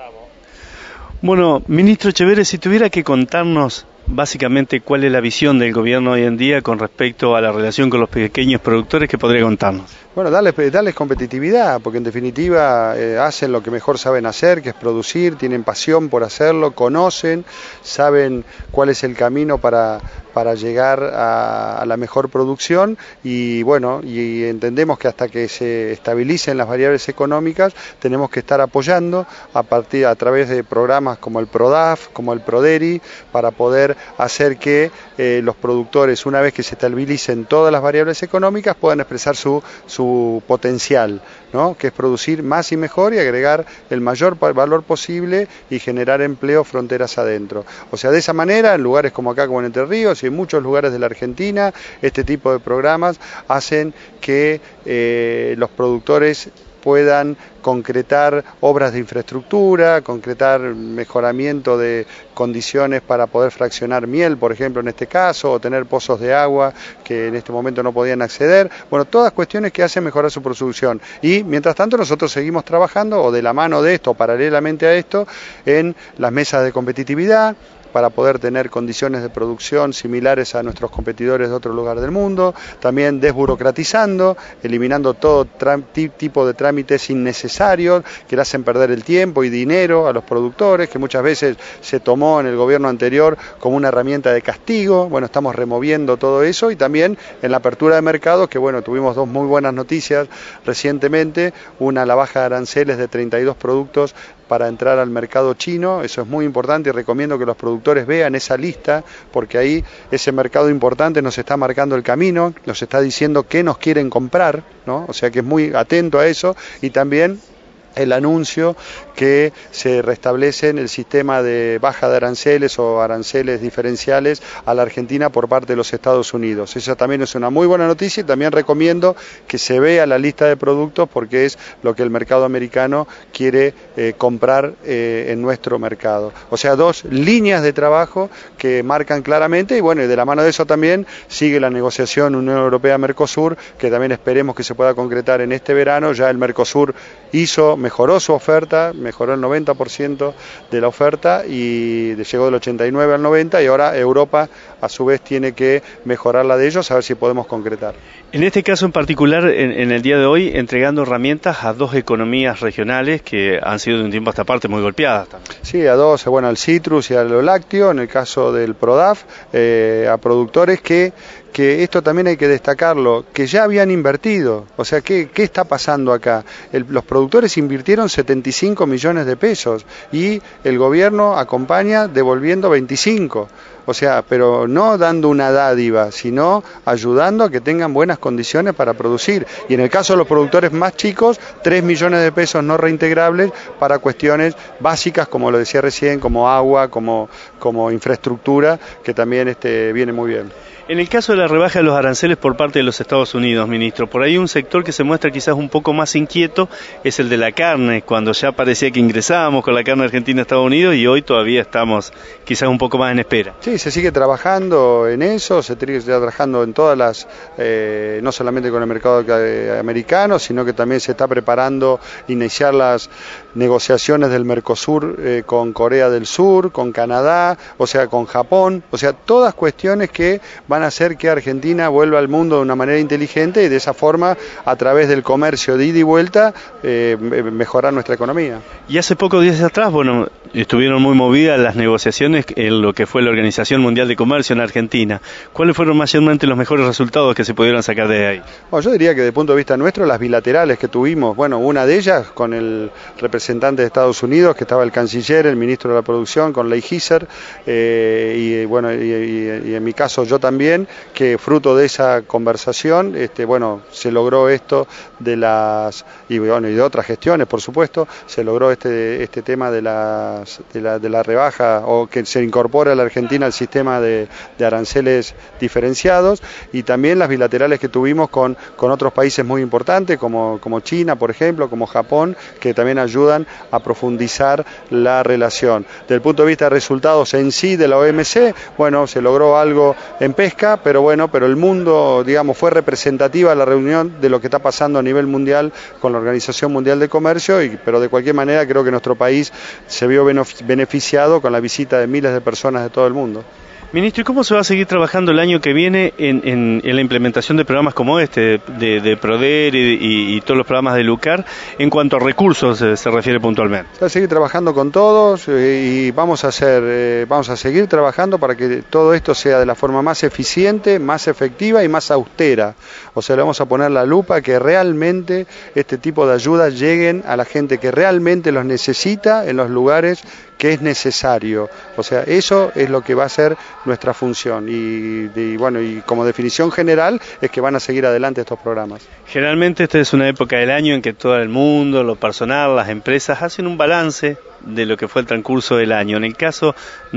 Bueno, ministro Echeverri, si tuviera que contarnos básicamente cuál es la visión del gobierno hoy en día con respecto a la relación con los pequeños productores, ¿qué podría contarnos? Bueno, darles competitividad, porque en definitiva hacen lo que mejor saben hacer, que es producir, tienen pasión por hacerlo, conocen, saben cuál es el camino para llegar a la mejor producción y bueno, y entendemos que hasta que se estabilicen las variables económicas tenemos que estar apoyando a través de programas como el PRODAF, como el PRODERI, para poder hacer que los productores, una vez que se estabilicen todas las variables económicas, puedan expresar su potencial, ¿no? Que es producir más y mejor y agregar el mayor valor posible y generar empleo fronteras adentro. O sea, de esa manera, en lugares como acá, como en Entre Ríos y en muchos lugares de la Argentina, este tipo de programas hacen que los productores puedan concretar obras de infraestructura, concretar mejoramiento de condiciones para poder fraccionar miel, por ejemplo, en este caso, o tener pozos de agua que en este momento no podían acceder. Bueno, todas cuestiones que hacen mejorar su producción. Y mientras tanto nosotros seguimos trabajando, o de la mano de esto, paralelamente a esto, en las mesas de competitividad, para poder tener condiciones de producción similares a nuestros competidores de otro lugar del mundo, también desburocratizando, eliminando todo tipo de trámites innecesarios que le hacen perder el tiempo y dinero a los productores, que muchas veces se tomó en el gobierno anterior como una herramienta de castigo. Bueno, estamos removiendo todo eso y también en la apertura de mercados, que bueno, tuvimos dos muy buenas noticias recientemente, una la baja de aranceles de 32 productos para entrar al mercado chino. Eso es muy importante y recomiendo que los productores vean esa lista, porque ahí ese mercado importante nos está marcando el camino, nos está diciendo qué nos quieren comprar, ¿no? O sea que es muy atento a eso, y también el anuncio que se restablece en el sistema de baja de aranceles o aranceles diferenciales a la Argentina por parte de los Estados Unidos. Esa también es una muy buena noticia y también recomiendo que se vea la lista de productos porque es lo que el mercado americano quiere comprar en nuestro mercado. O sea, dos líneas de trabajo que marcan claramente y bueno, y de la mano de eso también sigue la negociación Unión Europea-Mercosur, que también esperemos que se pueda concretar en este verano. Ya el Mercosur mejoró su oferta, mejoró el 90% de la oferta y llegó del 89 al 90 y ahora Europa a su vez tiene que mejorar la de ellos a ver si podemos concretar. En este caso en particular, en el día de hoy, entregando herramientas a dos economías regionales que han sido de un tiempo a esta parte muy golpeadas también. Sí, a dos, bueno, al citrus y a lo lácteo, en el caso del PRODAF, a productores que esto también hay que destacarlo, que ya habían invertido. O sea, ¿qué está pasando acá? Los productores invirtieron 75 millones de pesos y el gobierno acompaña devolviendo 25. O sea, pero no dando una dádiva, sino ayudando a que tengan buenas condiciones para producir. Y en el caso de los productores más chicos, 3 millones de pesos no reintegrables para cuestiones básicas, como lo decía recién, como agua, como infraestructura, que también viene muy bien. En el caso de la rebaja de los aranceles por parte de los Estados Unidos, ministro, por ahí un sector que se muestra quizás un poco más inquieto es el de la carne, cuando ya parecía que ingresábamos con la carne argentina a Estados Unidos y hoy todavía estamos quizás un poco más en espera. Sí, se sigue trabajando en eso, se sigue trabajando en todas las, no solamente con el mercado americano, sino que también se está preparando iniciar las negociaciones del Mercosur con Corea del Sur, con Canadá, o sea, con Japón, o sea, todas cuestiones que van a hacer que Argentina vuelva al mundo de una manera inteligente y de esa forma, a través del comercio de ida y vuelta, mejorar nuestra economía. Y hace pocos días atrás, bueno, estuvieron muy movidas las negociaciones en lo que fue la Organización Mundial de Comercio en Argentina. ¿Cuáles fueron mayormente los mejores resultados que se pudieron sacar de ahí? Bueno, yo diría que desde el punto de vista nuestro, las bilaterales que tuvimos, bueno, una de ellas con el representante de Estados Unidos, que estaba el canciller, el ministro de la Producción, con Leigh Hisser, y bueno, y en mi caso yo también, que fruto de esa conversación, bueno, se logró esto de las, y bueno, y de otras gestiones, por supuesto, se logró este tema de la rebaja, o que se incorpora a la Argentina al sistema de aranceles diferenciados, y también las bilaterales que tuvimos con otros países muy importantes, como China, por ejemplo, como Japón, que también ayudan a profundizar la relación. Desde el punto de vista de resultados en sí de la OMC, bueno, se logró algo en pesca, parezca, pero bueno, pero el mundo, digamos, fue representativa la reunión de lo que está pasando a nivel mundial con la Organización Mundial de Comercio, pero de cualquier manera creo que nuestro país se vio beneficiado con la visita de miles de personas de todo el mundo. Ministro, ¿y cómo se va a seguir trabajando el año que viene en la implementación de programas como este, de PRODER y todos los programas de LUCAR, en cuanto a recursos se refiere puntualmente? Se va a seguir trabajando con todos y vamos a seguir trabajando para que todo esto sea de la forma más eficiente, más efectiva y más austera. O sea, le vamos a poner la lupa que realmente este tipo de ayudas lleguen a la gente que realmente los necesita en los lugares que es necesario. O sea, eso es lo que va a ser nuestra función y bueno, y como definición general es que van a seguir adelante estos programas. Generalmente esta es una época del año en que todo el mundo, lo personal, las empresas hacen un balance de lo que fue el transcurso del año. En el caso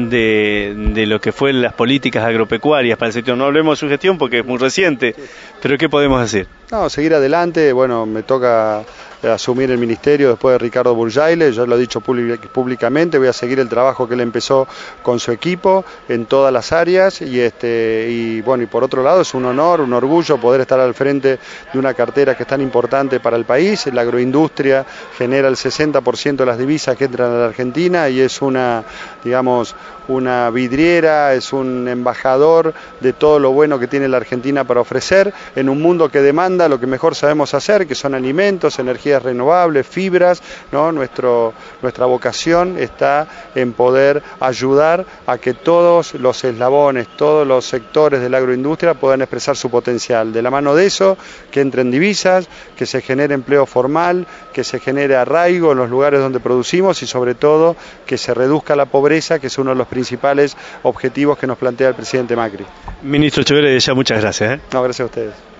de lo que fue las políticas agropecuarias para el sector, no hablemos de su gestión porque es muy reciente, pero ¿qué podemos decir? No, seguir adelante. Bueno, me toca asumir el ministerio después de Ricardo Burjaile, yo lo he dicho públicamente, voy a seguir el trabajo que él empezó con su equipo en todas las áreas y bueno, y por otro lado es un honor, un orgullo poder estar al frente de una cartera que es tan importante para el país. La agroindustria genera el 60% de las divisas que entran a la Argentina y es una, digamos, una vidriera, es un embajador de todo lo bueno que tiene la Argentina para ofrecer en un mundo que demanda lo que mejor sabemos hacer, que son alimentos, energías renovables, fibras, ¿no? Nuestra vocación está en poder ayudar a que todos los eslabones, todos los sectores de la agroindustria puedan expresar su potencial. De la mano de eso, que entren divisas, que se genere empleo formal, que se genere arraigo en los lugares donde producimos y sobre todo que se reduzca la pobreza, que es uno de los principales objetivos que nos plantea el presidente Macri. Ministro Echeverría, ya muchas gracias. No, gracias a ustedes.